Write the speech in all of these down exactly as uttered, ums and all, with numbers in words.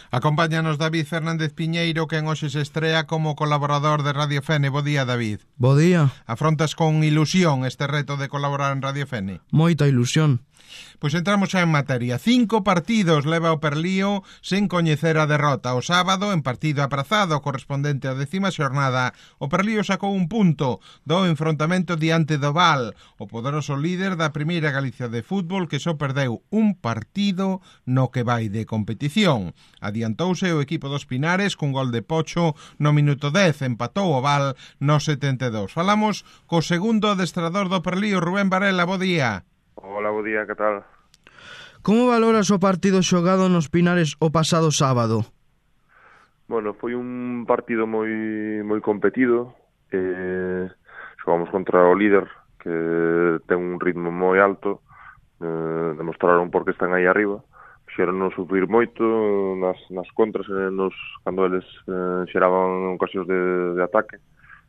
Acompáñanos David Fernández Piñeiro, que en hoxe se estrea como colaborador de Radio Fene. Bo día, David. Bo día. Afrontas con ilusión este reto de colaborar en Radio Fene? Moita ilusión. Pois entramos xa en materia. Cinco partidos leva o Perlío sen coñecer a derrota. O sábado, en partido aprazado correspondente á décima xornada, o Perlío sacou un punto do enfrontamento diante do Val, o poderoso líder da primeira Galicia de fútbol, que só perdeu un partido no que vai de competición. Adiantouse o equipo dos Pinares cun gol de Pocho no minuto dez, empatou o Val no setenta e dous. Falamos co segundo adestrador do Perlío, Rubén Varela. Bo día. Hola, bo día, que tal? Como valoras o partido xogado nos Pinares o pasado sábado? Bueno, foi un partido moi moi competido. Eh, xogamos contra o líder, que ten un ritmo moi alto. Eh, demostraron por que están aí arriba. Fixeron sufrir moito nas, nas contras, eh, nos, cando eles eh, xeraban ocasións de, de ataque.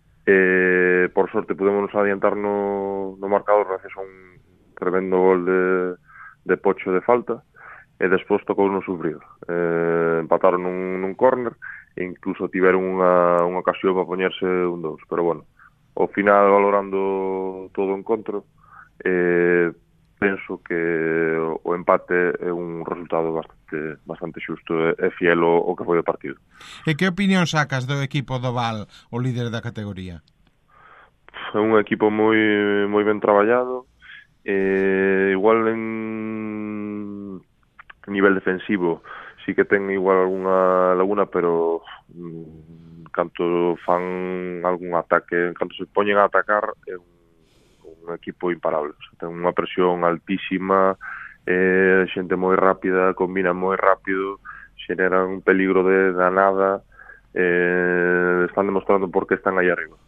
Eh, por sorte, podemos adiantar no, no marcador gracias a un tremendo gol de, de Pocho de falta, e despois tocou non sufrir. Eh, empataron nun, nun córner e incluso tiveron unha, unha ocasión para poñerse un dos, pero bueno, ao final, valorando todo o encontro, eh, penso que o empate é un resultado bastante bastante xusto e fiel o, o que foi o partido. E que opinión sacas do equipo do Val, o líder da categoría? É un equipo moi moi ben traballado. Eh, igual en nivel defensivo sí que ten igual algunha laguna, pero mm, canto fan algún ataque, canto se poñen a atacar, é un, un equipo imparable. O sea, ten unha presión altísima, eh, xente moi rápida, combina moi rápido, xeneran un peligro de, de nada, eh, están demostrando por que están aí arriba.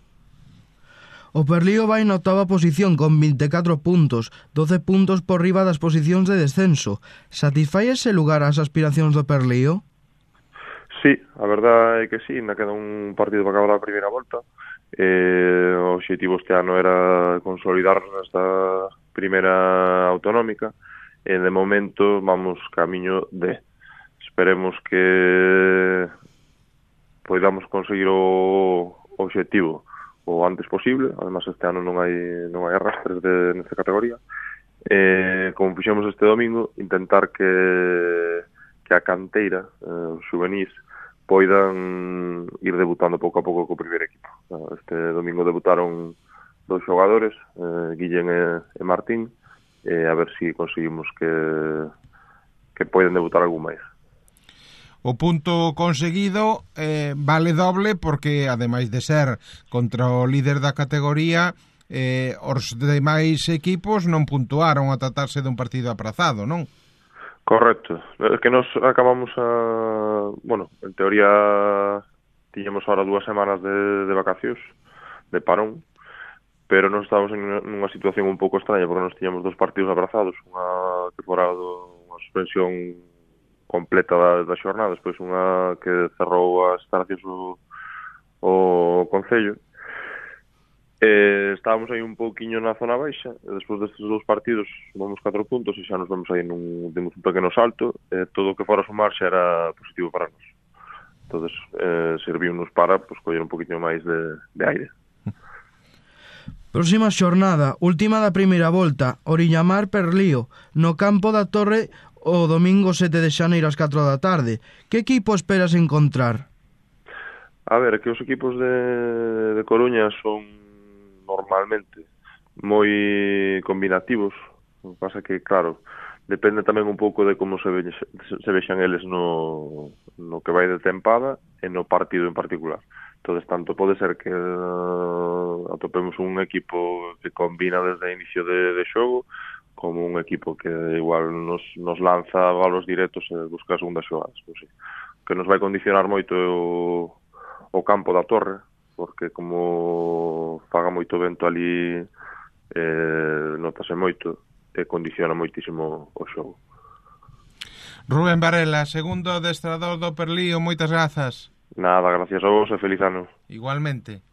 O Perlío vai na octava posición con vinte e catro puntos, doce puntos por riba das posicións de descenso. Satisfai ese lugar as aspiracións do Perlío? Sí, a verdade é que sí, ainda queda un partido para acabar a primeira volta. Eh, o obxectivo este ano era consolidarnos nesta primeira autonómica e de momento vamos camiño de. Esperemos que podamos conseguir o obxectivo o antes posible. Además, este ano non hai non hai arrastres de nesta categoría. Eh, como fixemos este domingo, intentar que que a canteira, eh, os juvenís, poidan ir debutando pouco a pouco co primeiro equipo. Este domingo debutaron dos xogadores, eh, Guillén e, e Martín, e a ver se si conseguimos que que poden debutar algún máis. O punto conseguido eh, vale doble porque, ademais de ser contra o líder da categoría, eh, os demais equipos non puntuaron a tratarse dun partido aprazado, non? Correcto. É que nos acabamos a... Bueno, en teoría tiñamos ahora dúas semanas de, de vacacións, de parón, pero nos estábamos en unha situación un pouco extraña porque nos tiñamos dos partidos aprazados, unha que fora unha suspensión completa da, da xornada, despois unha que cerrou as instalacións o, o Concello. Eh, estábamos aí un pouquiño na zona baixa, e despois destes dous partidos vamos catro puntos e xa nos vemos aí nun, demos un pequeno salto, e todo o que fora sumar xa era positivo para nós. Entonces, eh, serviu-nos para pues, coller un poquinho máis de, de aire. Próxima xornada, última da primeira volta, Orillamar Perlío, no campo da Torre, o domingo sete de xaneiro ás catro da tarde. Que equipo esperas encontrar? A ver, que os equipos de, de Coruña son normalmente moi combinativos. O que pasa que, claro, depende tamén un pouco de como se, ve, se vexan eles no, no que vai de tempada e no partido en particular. Entonces, tanto pode ser que uh, atopemos un equipo que combina desde o inicio de, de xogo, como un equipo que igual nos, nos lanza balos directos e busca segundas xogadas. Pues sí. Que nos vai condicionar moito o, o campo da Torre, porque como faga moito vento ali, eh, notase moito e condiciona moitísimo o xogo. Rubén Varela, segundo adestrador do Perlío, moitas grazas. Nada, gracias a vos e feliz ano. Igualmente.